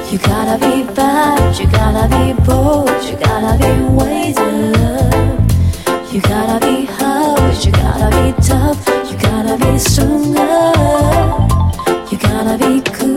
You gotta be bad, you gotta be bold, you gotta be waited. You gotta be hard, you gotta be tough, you gotta be stronger. You gotta be cool.